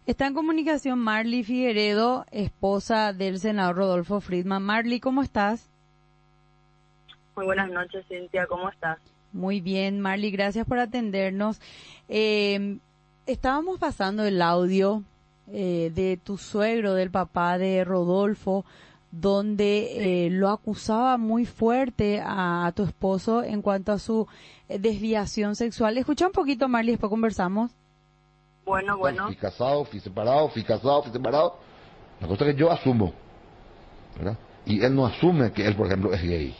Está en comunicación Marly Figueredo, esposa del senador Rodolfo Friedman. Marly, ¿cómo estás? Muy buenas noches, Cintia, ¿cómo estás? Muy bien, Marly, gracias por atendernos. Estábamos pasando el audio de tu suegro, del papá de Rodolfo, donde lo acusaba muy fuerte a tu esposo en cuanto a su desviación sexual. Escucha un poquito, Marly, después conversamos. Bueno. Fui casado, fui separado. La cosa que yo asumo, ¿verdad? Y él no asume que él, por ejemplo, es gay.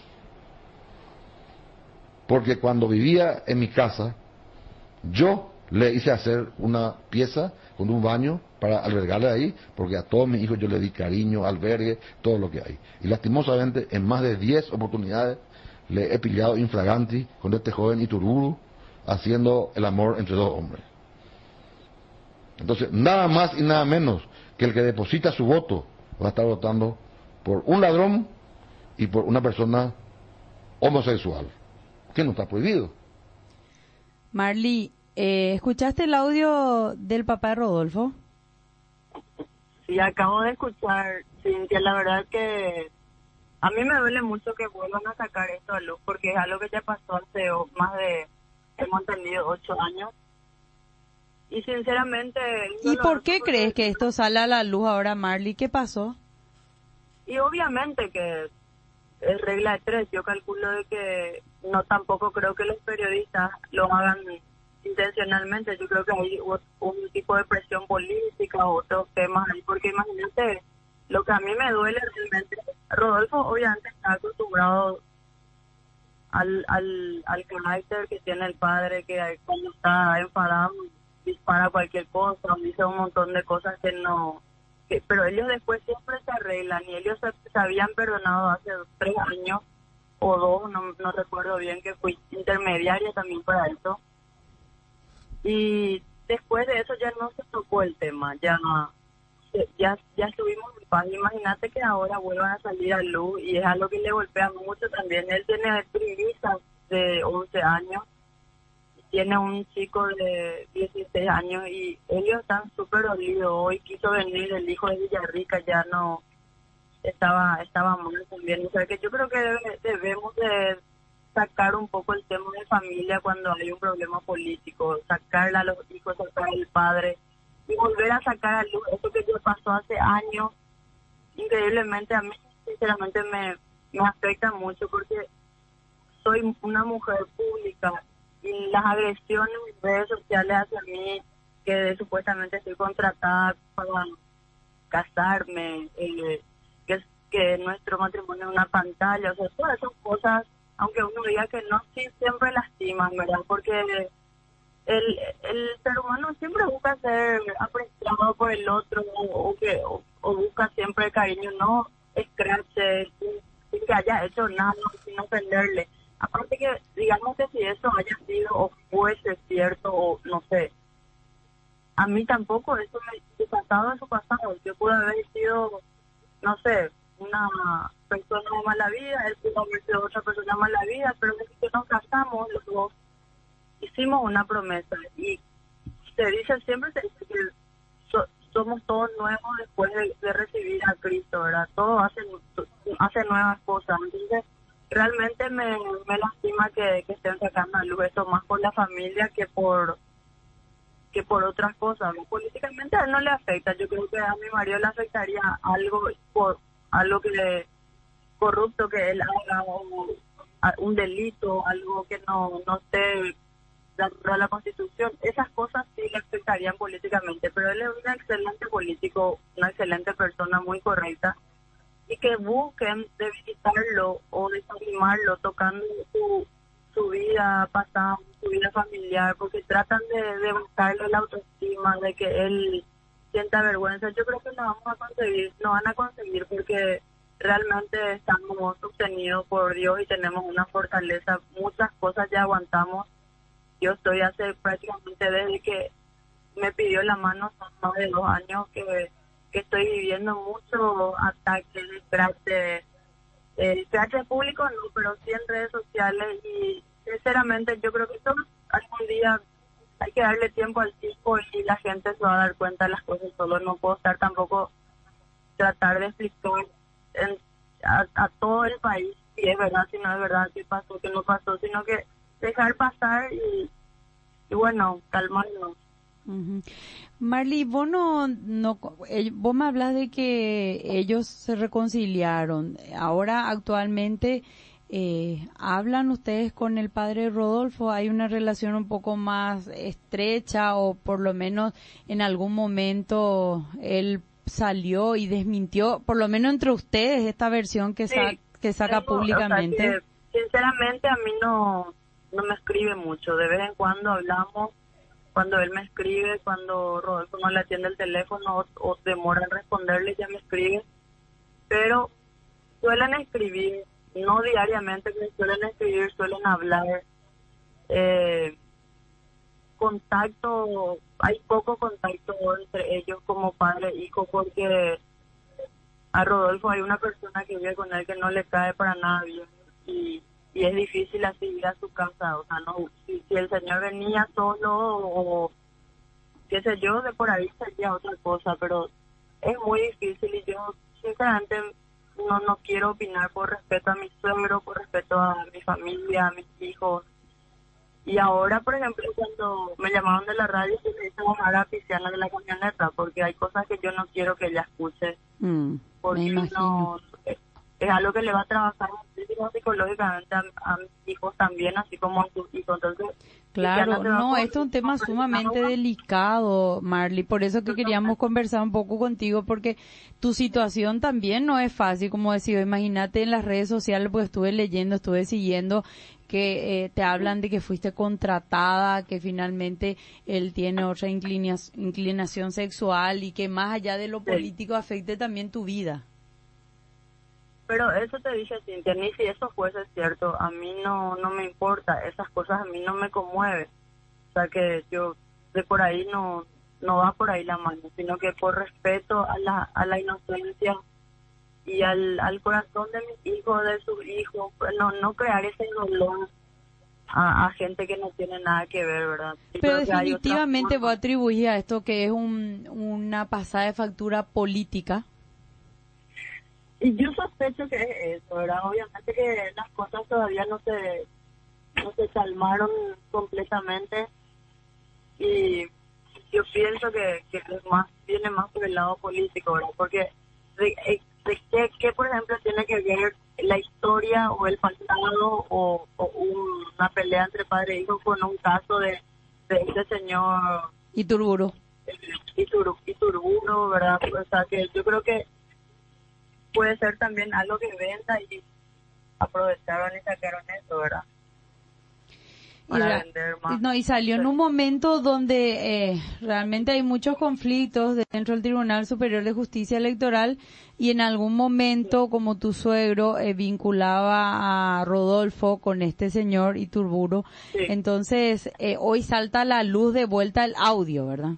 Porque cuando vivía en mi casa, yo le hice hacer una pieza con un baño para albergarle ahí, porque a todos mis hijos yo le di cariño, albergue, todo lo que hay. Y lastimosamente, en más de 10 oportunidades, le he pillado infraganti con este joven Itururu, haciendo el amor entre dos hombres. Entonces, nada más y nada menos que el que deposita su voto va a estar votando por un ladrón y por una persona homosexual, que no está prohibido. Marly, ¿escuchaste el audio del papá de Rodolfo? Sí, acabo de escuchar, Cintia, la verdad que a mí me duele mucho que vuelvan a sacar esto a luz, porque es algo que ya pasó hace más de, hemos entendido, 8 años. Y sinceramente... ¿Y por qué crees que esto sale a la luz ahora, Marly? ¿Qué pasó? Y obviamente que es regla de 3. Yo calculo de que no, tampoco creo que los periodistas lo hagan intencionalmente. Yo creo que hay un tipo de presión política o otros temas ahí, porque imagínate, lo que a mí me duele realmente, Rodolfo obviamente está acostumbrado al carácter que tiene el padre, que cuando está enfadado dispara cualquier cosa, dice un montón de cosas que no... pero ellos después siempre se arreglan, y ellos se habían perdonado hace 3 años o 2, no recuerdo bien, que fui intermediaria también para eso. Y después de eso ya no se tocó el tema, ya estuvimos en paz. Imagínate que ahora vuelvan a salir a luz, y es algo que le golpea mucho también. Él tiene trillizas de 11 años, tiene un chico de 16 años, y ellos están súper dolidos. Hoy quiso venir el hijo de Villarrica, ya no estaba mal también. O sea que yo creo que debemos de sacar un poco el tema de familia cuando hay un problema político, sacarle a los hijos, sacar al padre y volver a sacar a luz eso que ya pasó hace años. Increíblemente a mí sinceramente me afecta mucho, porque soy una mujer pública, y las agresiones en redes sociales hacia mí, que supuestamente estoy contratada para casarme, que nuestro matrimonio es una pantalla, o sea, todas esas cosas, aunque uno diga que no, sí siempre lastiman, ¿verdad? Porque el ser humano siempre busca ser apreciado por el otro, o busca siempre el cariño, no escrache, sin que haya hecho nada, sin ofenderle. Aparte que, digamos que si eso haya sido o fuese cierto, o no sé, a mí tampoco, eso su pasado es su pasado. Yo pude haber sido, no sé, una persona de mala vida, él pudo haber sido otra persona de mala vida, pero desde que nos casamos, los dos hicimos una promesa, y se dice, siempre se dice que somos todos nuevos después de recibir a Cristo, ¿verdad? Todos hacen nuevas cosas. Entonces, realmente me lastima que estén sacando a luz eso, más por la familia que por otras cosas. Políticamente a él no le afecta. Yo creo que a mi marido le afectaría algo por algo corrupto que él haga, o un delito, algo que no esté de acuerdo a la Constitución. Esas cosas sí le afectarían políticamente, pero él es un excelente político, una excelente persona, muy correcta, y que busquen debilitarlo o desanimarlo tocando su vida pasada, su vida familiar, porque tratan de buscarle la autoestima, de que él sienta vergüenza. Yo creo que no van a conseguir, porque realmente estamos sostenidos por Dios y tenemos una fortaleza. Muchas cosas ya aguantamos. Yo estoy hace prácticamente desde que me pidió la mano, son más de 2 años que estoy viviendo mucho ataques, teatro público no, pero sí en redes sociales, y sinceramente yo creo que todos algún día hay que darle tiempo al tiempo y la gente se va a dar cuenta de las cosas. Solo no puedo estar tampoco tratar de explicar a todo el país si es verdad, si no es verdad, qué pasó, qué no pasó, sino que dejar pasar y bueno, calmarnos. Ujú. Marly, vos vos me hablas de que ellos se reconciliaron. Ahora, actualmente, ¿hablan ustedes con el padre Rodolfo? ¿Hay una relación un poco más estrecha o por lo menos en algún momento él salió y desmintió, por lo menos entre ustedes, esta versión que, Sí, que saca públicamente? O sea, que, sinceramente a mí no me escribe mucho. De vez en cuando hablamos, cuando él me escribe, cuando Rodolfo no le atiende el teléfono o demora en responderle, ya me escribe. Pero suelen escribir, no diariamente, pero suelen escribir, suelen hablar. Contacto, hay poco contacto entre ellos como padre e hijo, porque a Rodolfo hay una persona que vive con él que no le cae para nada bien y es difícil así ir a su casa. O sea, no, si el señor venía solo o qué sé yo, de por ahí sería otra cosa, pero es muy difícil y yo sinceramente no quiero opinar por respeto a mi suegro, por respeto a mi familia, a mis hijos. Y ahora, por ejemplo, cuando me llamaron de la radio, se me hizo bajar a Pisciana de la camioneta, porque hay cosas que yo no quiero que ella escuche, Me porque imagino. es algo que le va a trabajar muchísimo psicológicamente a mis hijos también, así como a sus hijos. Entonces, Claro, se va no, por esto es un tema sumamente delicado, Marly, por eso que queríamos conversar un poco contigo, porque tu situación también no es fácil, como decía, imagínate en las redes sociales, pues estuve leyendo, estuve siguiendo que te hablan de que fuiste contratada, que finalmente él tiene otra inclinación sexual y que más allá de lo político afecte también tu vida. Pero eso te dije, Cintia, ni si eso fuese cierto, a mí no me importa, esas cosas a mí no me conmueven. O sea que yo de por ahí no va por ahí la mano, sino que por respeto a la inocencia y al corazón de mis hijos, de sus hijos, pues no crear ese dolor a gente que no tiene nada que ver, ¿verdad? Yo Pero creo que hay otras definitivamente vos formas. atribuís a esto que es una pasada de factura política. Y yo sospecho que es eso, ¿verdad? Obviamente que las cosas todavía no se calmaron completamente y yo pienso que viene más por el lado político, ¿verdad? Porque de qué, por ejemplo, tiene que ver la historia o el pasado o una pelea entre padre e hijo con un caso de este señor Iturburu. Iturburu, ¿verdad? O sea, que yo creo que puede ser también algo que venda y aprovecharon y sacaron eso, ¿verdad? Para vender más. No, y salió en un momento donde realmente hay muchos conflictos dentro del Tribunal Superior de Justicia Electoral y en algún momento, como tu suegro vinculaba a Rodolfo con este señor Iturburu, Sí. Entonces hoy salta a la luz de vuelta el audio, ¿verdad?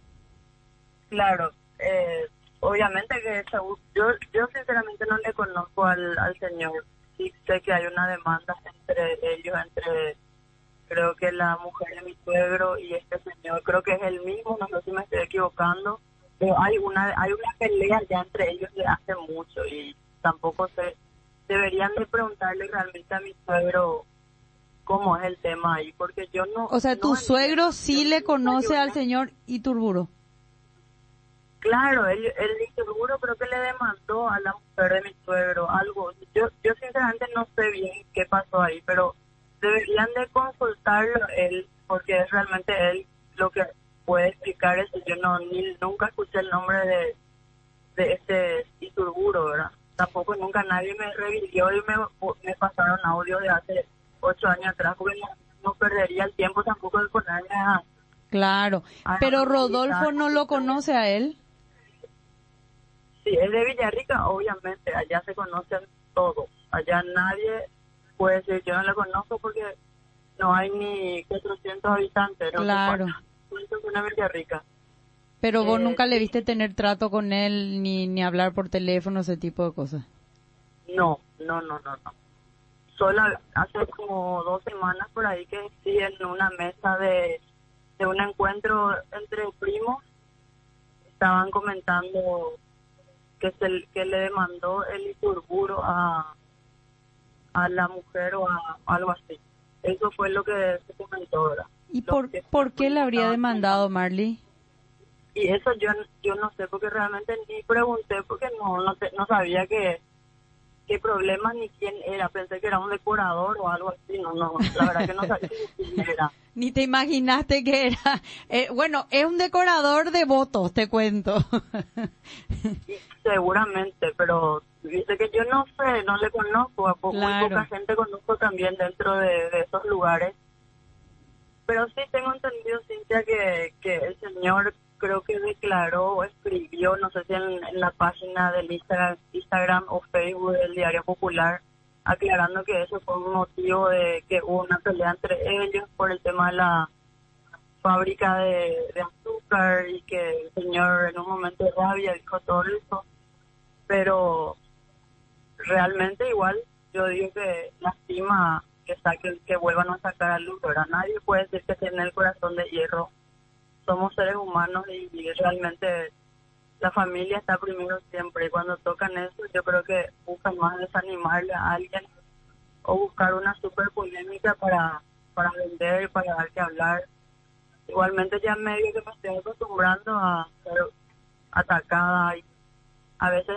Claro, obviamente que yo sinceramente no le conozco al señor. Sí sé que hay una demanda entre ellos, creo que la mujer de mi suegro y este señor, creo que es el mismo, no sé si me estoy equivocando, pero hay una pelea ya entre ellos de hace mucho y tampoco deberían de preguntarle realmente a mi suegro cómo es el tema ahí, porque yo no... O sea, tu suegro sí le conoce al señor Iturburu. Claro, él seguro creo que le demandó a la mujer de mi suegro algo. Yo sinceramente no sé bien qué pasó ahí, pero deberían de consultarlo él, porque es realmente él lo que puede explicar eso. Yo nunca escuché el nombre de este Iturburu, ¿verdad? Tampoco nunca nadie me revivió y me pasaron audio de hace 8 años atrás, porque no perdería el tiempo tampoco de ponerme a... Claro, pero Rodolfo no lo conoce a él. Sí, es de Villarrica, obviamente, allá se conocen todos. Allá nadie puede decir, yo no le conozco porque no hay ni 400 habitantes. ¿No? Claro. ¿Cuántos son en Villarrica? Pero vos nunca le viste tener trato con él, ni hablar por teléfono, ese tipo de cosas. No. Solo hace como 2 semanas por ahí que sí, en una mesa de de un encuentro entre primos, estaban comentando que le demandó el Iturburu a la mujer o a algo así. Eso fue lo que se comentó, ¿verdad? ¿Y por qué le habría demandado, Marley? Y eso yo no sé, porque realmente ni pregunté, porque no sabía qué problema ni quién era. Pensé que era un decorador o algo así. No, la verdad que no sabía quién era. Ni te imaginaste que era. Bueno, es un decorador de votos, te cuento. Y seguramente, pero dice que yo no sé, no le conozco. Claro. Muy poca gente conozco también dentro de esos lugares. Pero sí tengo entendido, Cintia, que el señor creo que declaró o escribió, no sé si en la página del Instagram o Facebook del Diario Popular, aclarando que eso fue un motivo de que hubo una pelea entre ellos por el tema de la fábrica de azúcar y que el señor en un momento de rabia dijo todo eso. Pero realmente igual yo digo que lastima que vuelvan a sacar a luz, ¿verdad? Nadie puede decir que tiene el corazón de hierro. Somos seres humanos y realmente la familia está primero siempre. Y cuando tocan eso, yo creo que buscan más desanimarle a alguien o buscar una super polémica para vender, para dar que hablar. Igualmente ya medio que me estoy acostumbrando a ser atacada y a veces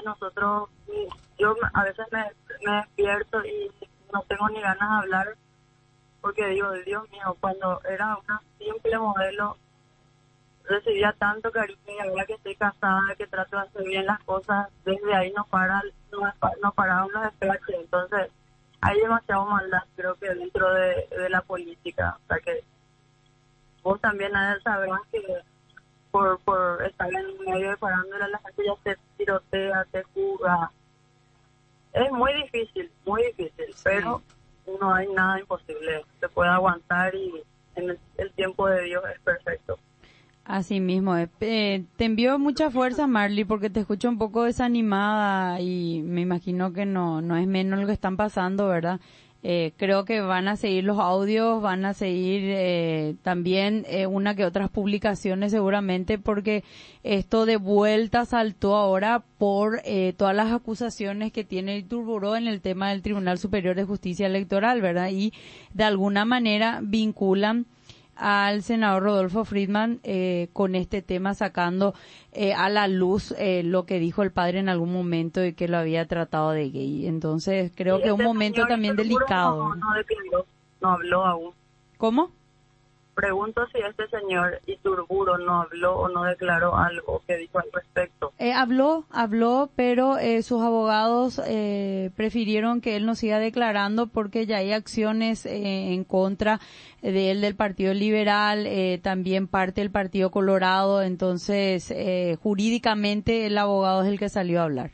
yo a veces me despierto y no tengo ni ganas de hablar porque digo, Dios mío, cuando era una simple modelo recibía tanto cariño y ahora que estoy casada, que trato de hacer bien las cosas, desde ahí no pararon los escraches. Entonces hay demasiado maldad, creo que dentro de la política. O sea que vos también sabrás que por estar en medio de farándula la gente ya se tirotea, se fuga. Es muy difícil, sí. Pero no hay nada imposible. Se puede aguantar y en el tiempo de Dios es perfecto. Así mismo. Te envío mucha fuerza, Marley, porque te escucho un poco desanimada y me imagino que no es menos lo que están pasando, ¿verdad? Creo que van a seguir los audios, van a seguir también una que otras publicaciones seguramente, porque esto de vuelta saltó ahora por todas las acusaciones que tiene Iturburu en el tema del Tribunal Superior de Justicia Electoral, ¿verdad? Y de alguna manera vinculan al senador Rodolfo Friedman con este tema, sacando a la luz lo que dijo el padre en algún momento y que lo había tratado de gay. Entonces creo que es un momento también delicado. No habló aún. ¿Cómo? Pregunto si este señor Iturburu no habló o no declaró algo que dijo al respecto. Habló, pero sus abogados prefirieron que él no siga declarando porque ya hay acciones en contra de él del Partido Liberal, también parte del Partido Colorado, entonces jurídicamente el abogado es el que salió a hablar.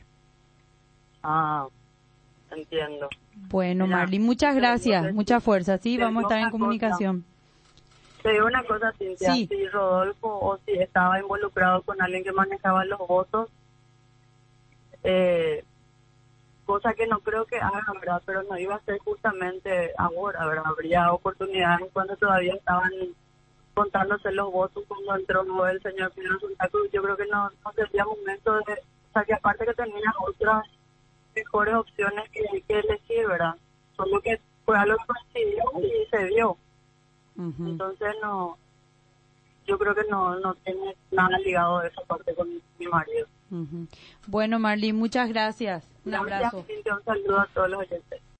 Ah, entiendo. Bueno, Marley, muchas gracias, mucha fuerza, sí, vamos a estar en comunicación. Te digo una cosa, Cintia, sí. Si Rodolfo o si estaba involucrado con alguien que manejaba los votos, cosa que no creo que haga, ¿verdad? Pero no iba a ser justamente ahora, ¿verdad? Habría oportunidades cuando todavía estaban contándose los votos cuando entró el señor Pino Santa Cruz. Yo creo que no sería momento de... O sea, que aparte que tenía otras mejores opciones que elegir, ¿verdad? Solo que fue algo que coincidió y se dio. Uh-huh. Entonces yo creo que no tiene nada ligado de esa parte con mi marido. Uh-huh. Bueno, Marley, muchas gracias. Un abrazo. Un saludo a todos los oyentes.